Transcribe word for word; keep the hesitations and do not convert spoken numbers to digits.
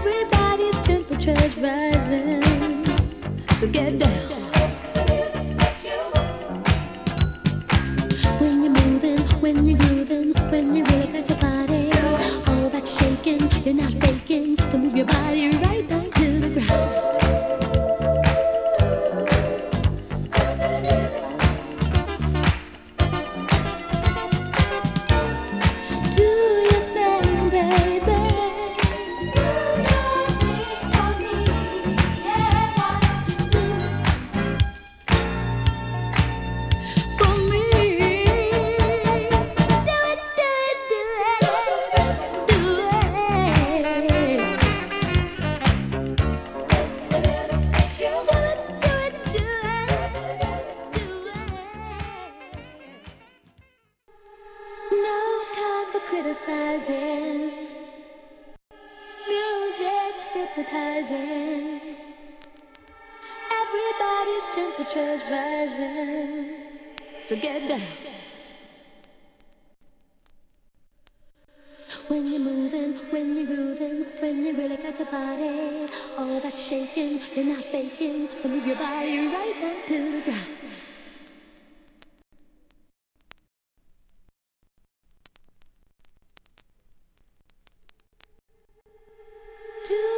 Everybody's temperature's rising, so get down. When you're moving, when you're grooving, when you really got your body, all that shaking, you're not faking, so move your body right down to the ground. Criticizing, music's hypnotizing. Everybody's temperature's rising, so get down. When you're moving, when you're grooving, when you really got your body, all that shaking, you're not faking, so move your body right down to the ground. Do